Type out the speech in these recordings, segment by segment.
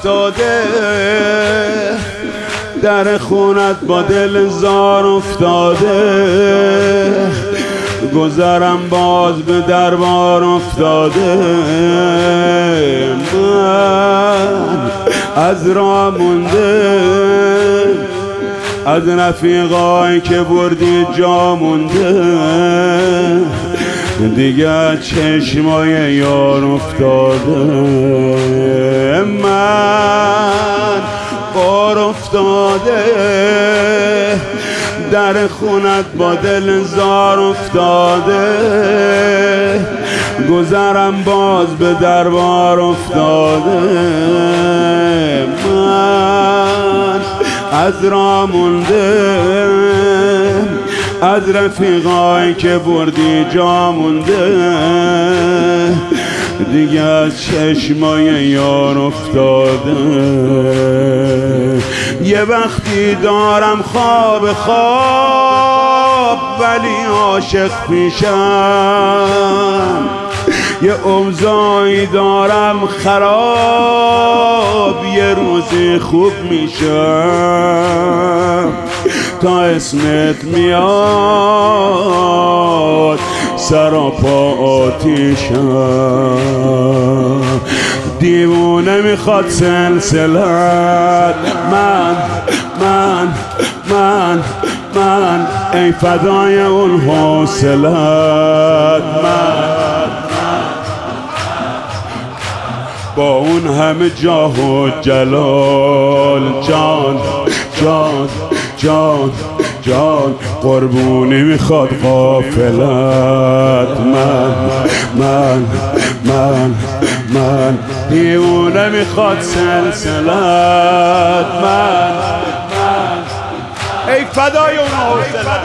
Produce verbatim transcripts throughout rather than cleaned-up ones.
افتاده، در خونت با دل زار افتاده، گذرم باز به دربار افتاده. من از راه مونده، از رفیقایی که بردی جا مونده، دیگه چشمای یار افتاده. من بار افتاده، در خونت با دل زار افتاده، گذرم باز به دربار افتاده. من از راه مونده، از رفیقایی که بردی جا مونده، دیگه از چشمای یار افتاده. یه وقتی دارم خواب خواب ولی عاشق پیشم، یه اوضاعی دارم خراب یه روزی خوب میشم. تا اسمت میاد سراپا آتیشم، دیوونه میخواد سلسلت. من من من من ای فدای اون حوصلت. من با اون همه جاه و جلال، جان جان جان جان قربونی میخواد غافلت. من من من من دیوونه میخواد سلسلت. من من ای فدای اون حوصلت.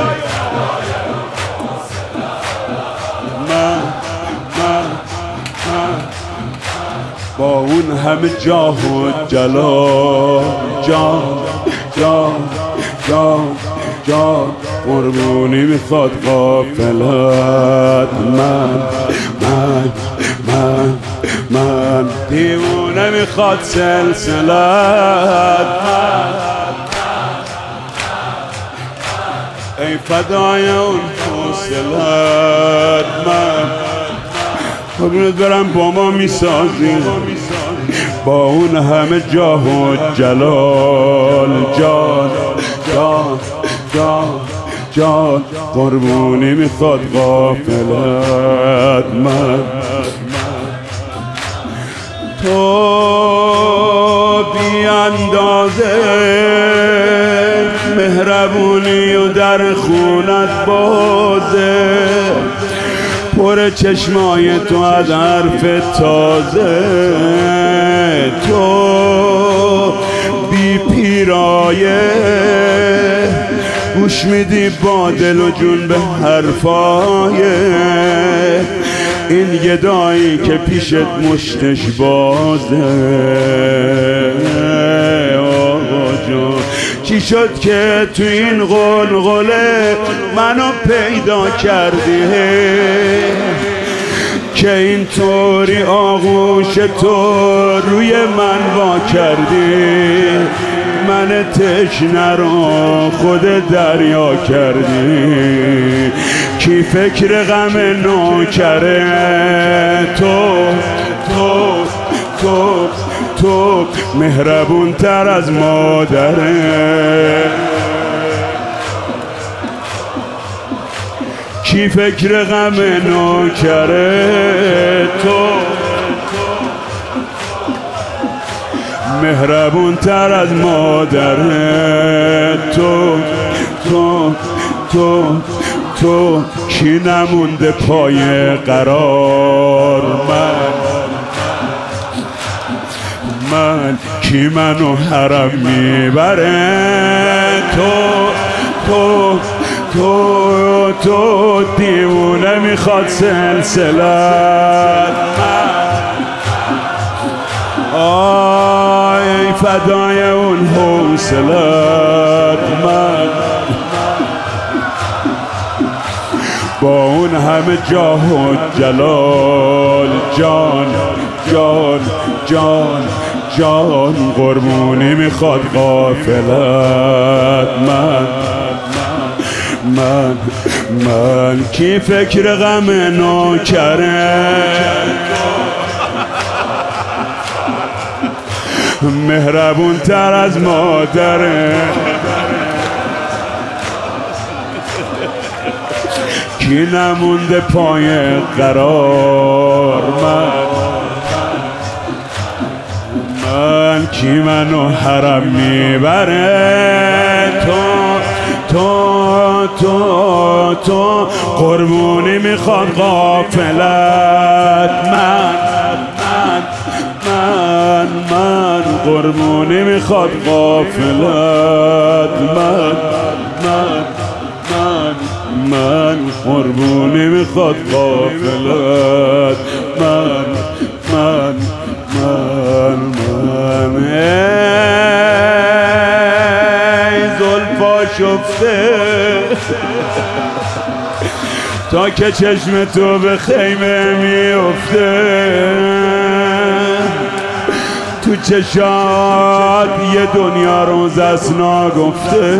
من من من با اون همه جاه و جلال، جان جان جان جان قربونی میخواد غافلت. من من من من دیوونه میخواد سلسلت. من ای فدای اون حوصلت. من قربونت برم با ما میسازی، با اون همه جاه و جلال، جان جان جان جان قربونی میخواد غافلت. من تو بی اندازه مهربونی و در خونت بازه، پر چشمای تو از حرف تازه. تو بی پیرایه گوش میدی با دل و جون به حرفای این گدایی که پیشت مشتش بازه. آقا جان چی شد که تو این غلغله منو پیدا کردی، که اینطوری آغوش تو روی من وا کردی؟ من تشنه رو خود دریا کردی، کی فکر غم نوکره؟ تو تو تو تو مهربون تر از مادره، کی فکر غم نوکره؟ تو مهربون تر از مادره. تو تو تو تو کی نمونده پای قرار؟ من من کی منو حرم میبره؟ تو تو تو تو دیوونه میخواد سلسلت. آی فدای اون حوصلت. من با اون همه جاه و جلال، جان جان جان جان قربونی میخواد غافلت. من من من کی فکر غم نوکره مهربون تر از مادره. کی نمونده پای قرار من من کی منو حرم میبره. تو تو تو تو قربونی میخواد غافلت. من من من من قربونی میخواد غافلت. من من من من قربونی میخواد غافلت. من من من من ای زلفا شفته تا که چشم تو به خیمه میفته. تو چشات یه دنیا روز از ناگفته.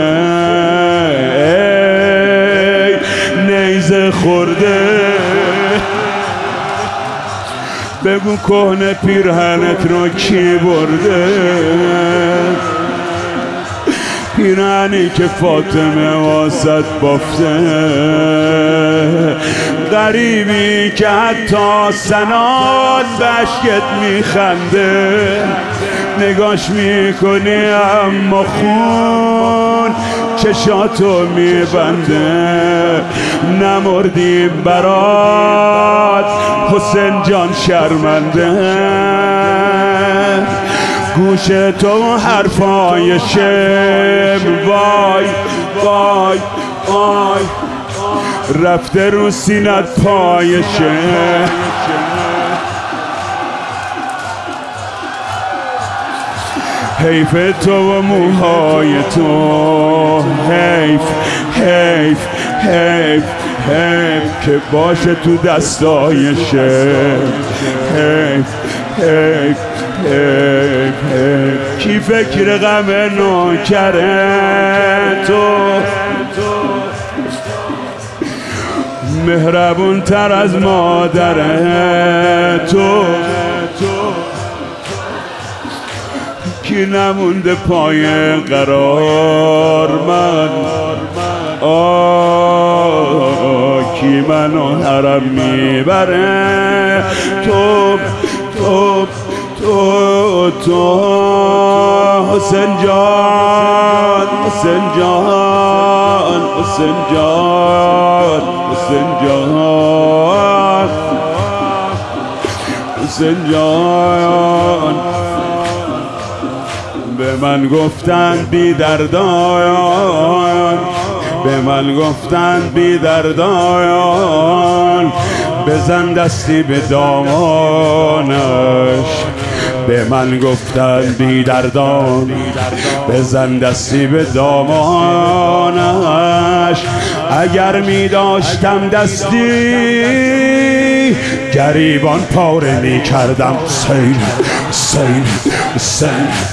ای نیزه خورده بگو کهنه پیرهنت رو کی برده. پیرهنی که فاطمه واسط بافته. غریبی که حتی سنات به عشقت میخنده. نگاش میکنی اما خون چشاتو میبنده. نمردیم برات حسین جان شرمنده. گوش تو حرفای شم وای وای وای رفته رو سینت پای شم. حیف تو و موهای تو. حیف حیف حیف حیف که باشه تو دستای شم. حیف حیف حیف حیف کی فکر غم نوکره تو. مهربون تر از مادره تو. کی نمونده پای قرار من آه کی منو حرم میبره. تو تو تو تو حسین جان حسین جان حسین جان حسین جان حسین جان. به من گفتن بی دردان به من گفتن بی دردان بزن دستی به دامانش. به من گفتن بی دردان بزن دستی به دامانش. اگر می داشتم دستی گریبان پاره می کردم. سیل سیل سیل.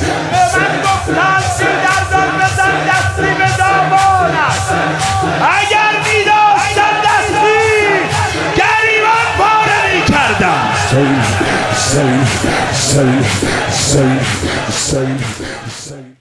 اگر می داشتم دستی گریبان پاره می کردم. سیل سیل سیل سیل سیل سیل